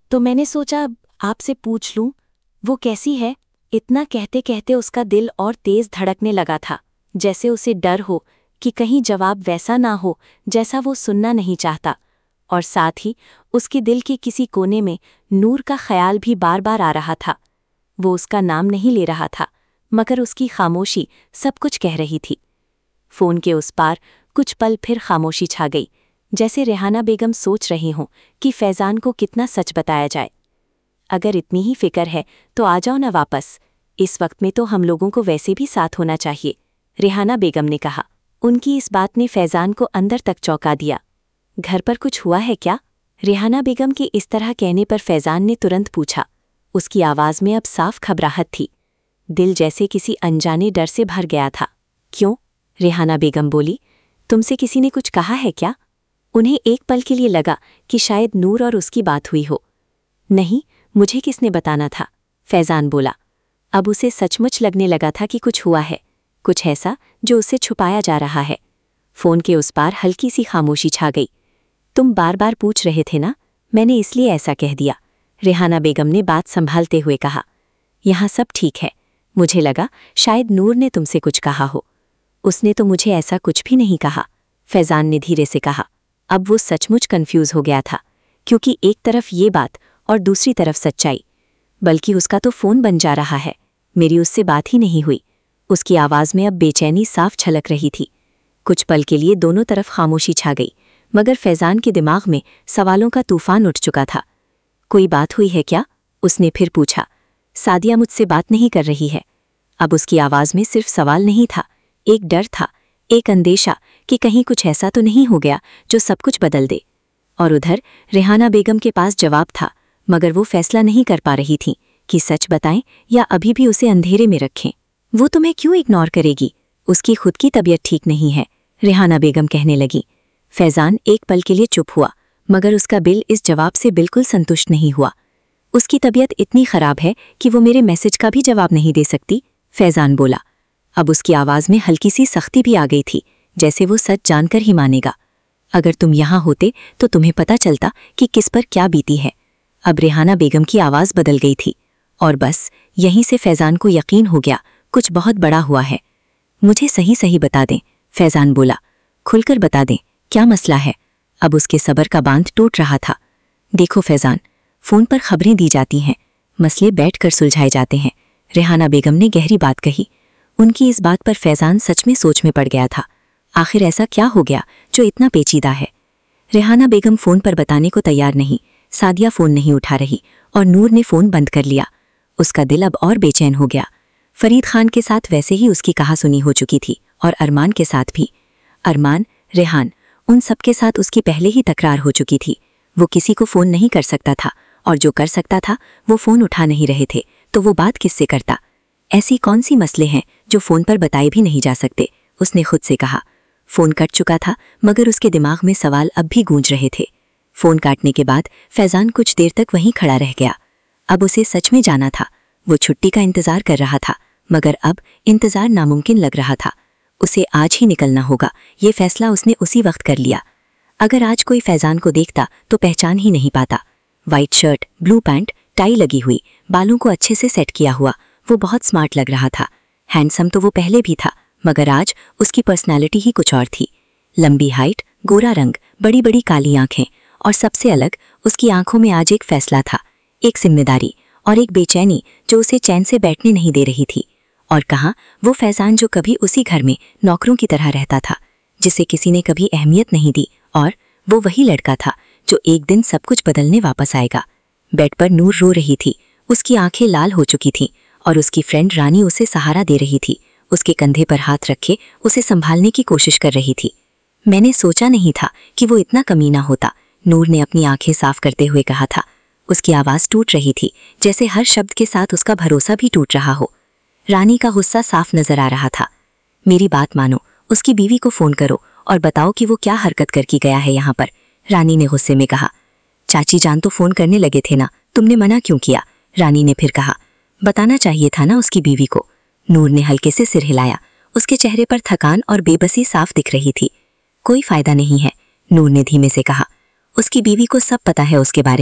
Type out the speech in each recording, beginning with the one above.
तो मैंने सोचा आपसे पूछ लूं, वो कैसी है। इतना कहते कहते उसका दिल और तेज धड़कने लगा था, जैसे उसे डर हो कि कहीं जवाब वैसा ना हो जैसा वो सुनना नहीं चाहता। और साथ ही उसके दिल के किसी कोने में नूर का ख्याल भी बार बार आ रहा था। वो उसका नाम नहीं ले रहा था, मगर उसकी खामोशी सब कुछ कह रही थी। फोन के उस पार कुछ पल फिर खामोशी छा गई, जैसे रेहाना बेगम सोच रही हों कि फैज़ान को कितना सच बताया जाए। अगर इतनी ही फिक्र है तो आ जाओ ना वापस, इस वक्त में तो हम लोगों को वैसे भी साथ होना चाहिए, रेहाना बेगम ने कहा। उनकी इस बात ने फैज़ान को अंदर तक चौंका दिया। घर पर कुछ हुआ है क्या? रेहाना बेगम के इस तरह कहने पर फैज़ान ने तुरंत पूछा। उसकी आवाज़ में अब साफ घबराहट थी, दिल जैसे किसी अनजाने डर से भर गया था। क्यों? रेहाना बेगम बोली। तुमसे किसी ने कुछ कहा है क्या? उन्हें एक पल के लिए लगा कि शायद नूर और उसकी बात हुई हो। नहीं, मुझे किसने बताना था, फैज़ान बोला। अब उसे सचमुच लगने लगा था कि कुछ हुआ है, कुछ ऐसा जो उससे छुपाया जा रहा है। फ़ोन के उस पार हल्की सी खामोशी छा गई। तुम बार बार पूछ रहे थे ना, मैंने इसलिए ऐसा कह दिया, रेहाना बेगम ने बात संभालते हुए कहा। यहाँ सब ठीक है, मुझे लगा शायद नूर ने तुमसे कुछ कहा हो। उसने तो मुझे ऐसा कुछ भी नहीं कहा, फैज़ान ने धीरे से कहा। अब वो सचमुच कन्फ्यूज़ हो गया था, क्योंकि एक तरफ ये बात और दूसरी तरफ सच्चाई। बल्कि उसका तो फ़ोन बन जा रहा है, मेरी उससे बात ही नहीं हुई। उसकी आवाज़ में अब बेचैनी साफ छलक रही थी। कुछ पल के लिए दोनों तरफ खामोशी छा गई, मगर फैज़ान के दिमाग में सवालों का तूफान उठ चुका था। कोई बात हुई है क्या? उसने फिर पूछा। सादिया मुझसे बात नहीं कर रही है। अब उसकी आवाज़ में सिर्फ सवाल नहीं था, एक डर था, एक अंदेशा कि कहीं कुछ ऐसा तो नहीं हो गया जो सब कुछ बदल दे। और उधर रेहाना बेगम के पास जवाब था, मगर वो फैसला नहीं कर पा रही थी कि सच बताएं या अभी भी उसे अंधेरे में रखें। वो तुम्हें क्यों इग्नोर करेगी? उसकी खुद की तबीयत ठीक नहीं है, रेहाना बेगम कहने लगी। फैज़ान एक पल के लिए चुप हुआ, मगर उसका दिल इस जवाब से बिल्कुल संतुष्ट नहीं हुआ। उसकी तबीयत इतनी खराब है कि वो मेरे मैसेज का भी जवाब नहीं दे सकती, फैज़ान बोला। अब उसकी आवाज़ में हल्की सी सख्ती भी आ गई थी, जैसे वो सच जानकर ही मानेगा। अगर तुम यहाँ होते तो तुम्हें पता चलता कि किस पर क्या बीती है। अब रेहाना बेगम की आवाज़ बदल गई थी, और बस यहीं से फैज़ान को यकीन हो गया कुछ बहुत बड़ा हुआ है। मुझे सही सही बता दें, फैज़ान बोला। खुलकर बता दें, क्या मसला है? अब उसके सब्र का बांध टूट रहा था। देखो फैज़ान, फ़ोन पर खबरें दी जाती हैं, मसले बैठकर सुलझाए जाते हैं, रेहाना बेगम ने गहरी बात कही। उनकी इस बात पर फैज़ान सच में सोच में पड़ गया था। आखिर ऐसा क्या हो गया जो इतना पेचीदा है? रेहाना बेगम फ़ोन पर बताने को तैयार नहीं, सादिया फ़ोन नहीं उठा रही और नूर ने फ़ोन बंद कर लिया। उसका दिल अब और बेचैन हो गया। फरीद खान के साथ वैसे ही उसकी कहासुनी हो चुकी थी, और अरमान के साथ भी। अरमान, रेहान, उन सब के साथ उसकी पहले ही तकरार हो चुकी थी। वो किसी को फ़ोन नहीं कर सकता था, और जो कर सकता था वो फ़ोन उठा नहीं रहे थे, तो वो बात किससे करता? ऐसी कौन सी मसले हैं जो फ़ोन पर बताए भी नहीं जा सकते, उसने खुद से कहा। फ़ोन कट चुका था, मगर उसके दिमाग में सवाल अब भी गूंज रहे थे। फ़ोन काटने के बाद फैज़ान कुछ देर तक वहीं खड़ा रह गया। अब उसे सच में जाना था। वो छुट्टी का इंतज़ार कर रहा था, मगर अब इंतज़ार नामुमकिन लग रहा था। उसे आज ही निकलना होगा, ये फैसला उसने उसी वक्त कर लिया। अगर आज कोई फैज़ान को देखता तो पहचान ही नहीं पाता। White shirt, blue pant, tie लगी हुई, बालों को अच्छे से सेट किया हुआ, वो बहुत स्मार्ट लग रहा था। हैंडसम तो वो पहले भी था, मगर आज उसकी पर्सनालिटी ही कुछ और थी। लंबी हाइट, गोरा रंग, बड़ी बड़ी काली आंखें, और सबसे अलग उसकी आंखों में आज एक फैसला था, एक जिम्मेदारी और एक बेचैनी जो उसे चैन से बैठने नहीं दे रही थी। और कहाँ वो फैज़ान जो कभी उसी घर में नौकरों की तरह रहता था, जिसे किसी ने कभी अहमियत नहीं दी, और वो वही लड़का था जो एक दिन सब कुछ बदलने वापस आएगा। बेड पर नूर रो रही थी, उसकी आंखें लाल हो चुकी थीं, और उसकी फ्रेंड रानी उसे सहारा दे रही थी, उसके कंधे पर हाथ रखे उसे संभालने की कोशिश कर रही थी। मैंने सोचा नहीं था कि वो इतना कमीना होता, नूर ने अपनी आंखें साफ करते हुए कहा था। उसकी आवाज़ टूट रही थी, जैसे हर शब्द के साथ उसका भरोसा भी टूट रहा हो। रानी का गुस्सा साफ नजर आ रहा था। मेरी बात मानो, उसकी बीवी को फ़ोन करो और बताओ कि वो क्या हरकत करके गया है यहाँ पर, रानी ने गुस्से में कहा। चाची जान तो फ़ोन करने लगे थे ना, तुमने मना क्यों किया? रानी ने फिर कहा। बताना चाहिए था ना उसकी बीवी को। नूर ने हल्के से सिर हिलाया, उसके चेहरे पर थकान और बेबसी साफ दिख रही थी। कोई फायदा नहीं है, नूर ने धीमे से कहा। उसकी बीवी को सब पता है उसके बारे में,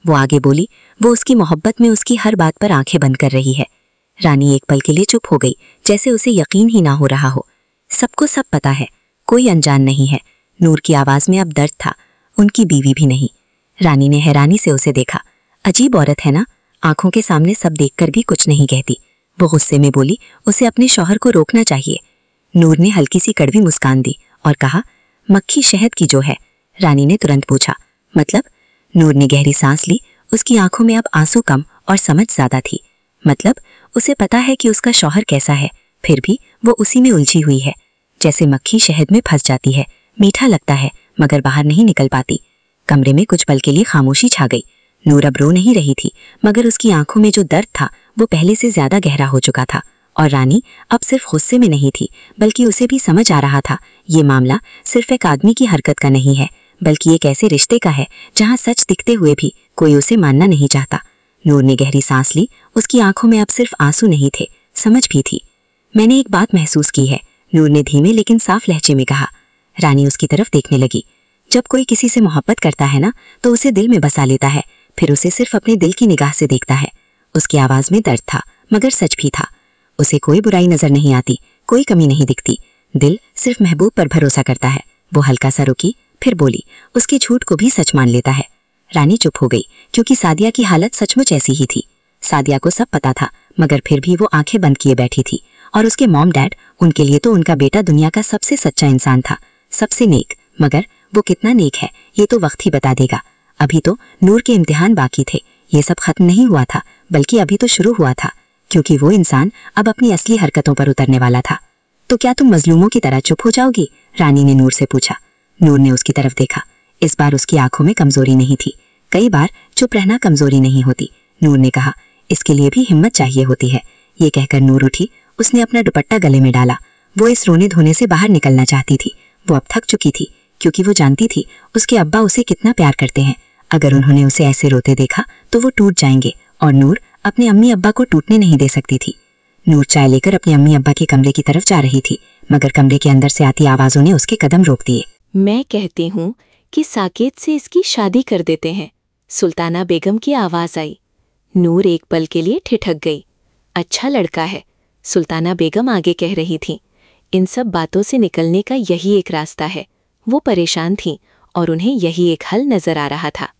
वो आगे बोली, वो उसकी मोहब्बत में उसकी हर बात पर आंखें बंद कर रही है। रानी एक पल के लिए चुप हो गई, जैसे उसे यकीन ही ना हो रहा हो। सबको सब पता है, कोई अनजान नहीं है। नूर की आवाज में अब दर्द था, उनकी बीवी भी नहीं। रानी ने हैरानी से उसे देखा। अजीब औरत है ना, आंखों के सामने सब देखकर भी कुछ नहीं कहती। वो गुस्से में बोली, उसे अपने शौहर को रोकना चाहिए। नूर ने हल्की सी कड़वी मुस्कान दी और कहा, मक्खी शहद की जो है। रानी ने तुरंत पूछा, मतलब? नूर ने गहरी सांस ली, उसकी आंखों में अब आंसू कम और समझ ज्यादा थी। मतलब उसे पता है कि उसका शौहर कैसा है, फिर भी वो उसी में उलझी हुई है। जैसे मक्खी शहद में फंस जाती है, मीठा लगता है मगर बाहर नहीं निकल पाती। कमरे में कुछ पल के लिए खामोशी छा गई। नूर अब रो नहीं रही थी, मगर उसकी आंखों में जो दर्द था वो पहले से ज्यादा गहरा हो चुका था। और रानी अब सिर्फ गुस्से में नहीं थी, बल्कि उसे भी समझ आ रहा था ये मामला सिर्फ एक आदमी की हरकत का नहीं है, बल्कि एक ऐसे रिश्ते का है जहां सच दिखते हुए भी कोई उसे मानना नहीं चाहता। नूर ने गहरी सांस ली, उसकी आंखों में अब सिर्फ आंसू नहीं थे, समझ भी थी। मैंने एक बात महसूस की है, नूर ने धीमे लेकिन साफ लहजे में कहा। रानी उसकी तरफ देखने लगी। जब कोई किसी से मोहब्बत करता है ना, तो उसे दिल में बसा लेता है, फिर उसे सिर्फ अपने दिल की निगाह से देखता है। उसकी आवाज में दर्द था, मगर सच भी था। उसे कोई बुराई नजर नहीं आती, कोई कमी नहीं दिखती। दिल सिर्फ महबूब पर भरोसा करता है। वो हल्का सा रुकी, फिर बोली, उसके झूठ को भी सच मान लेता है। रानी चुप हो गई, क्योंकि सादिया की हालत सचमुच ऐसी ही थी। सादिया को सब पता था, मगर फिर भी वो आंखें बंद किए बैठी थी। और उसके मॉम डैड, उनके लिए तो उनका बेटा दुनिया का सबसे सच्चा इंसान था, सबसे नेक। मगर वो कितना नेक है ये तो वक्त ही बता देगा। अभी तो नूर के इम्तिहान बाकी थे, ये सब खत्म नहीं हुआ था, बल्कि अभी तो शुरू हुआ था, क्योंकि वो इंसान अब अपनी असली हरकतों पर उतरने वाला था। तो क्या तुम मजलूमों की तरह चुप हो जाओगी? रानी ने नूर से पूछा। नूर ने उसकी तरफ देखा। इस बार उसकी आंखों में कमजोरी नहीं थी। कई बार चुप रहना कमजोरी नहीं होती। नूर ने कहा, इसके लिए भी हिम्मत चाहिए होती है। ये कहकर नूर उठी, उसने अपना दुपट्टा गले में डाला। वो इस रोने धोने से बाहर निकलना चाहती थी। वो अब थक चुकी थी, क्योंकि वो जानती थी उसके अब्बा उसे कितना प्यार करते हैं। अगर उन्होंने उसे ऐसे रोते देखा तो वो टूट जाएंगे, और नूर अपने अम्मी अब्बा को टूटने नहीं दे सकती थी। नूर चाय लेकर अपने अम्मी अब्बा के कमरे की तरफ जा रही थी, मगर कमरे के अंदर से आती आवाजों ने उसके कदम रोक दिए। मैं कहती हूँ कि साकेत से इसकी शादी कर देते हैं। सुल्ताना बेगम की आवाज आई। नूर एक पल के लिए ठिठक गई। अच्छा लड़का है, सुल्ताना बेगम आगे कह रही थी। इन सब बातों से निकलने का यही एक रास्ता है। वो परेशान थीं और उन्हें यही एक हल नजर आ रहा था।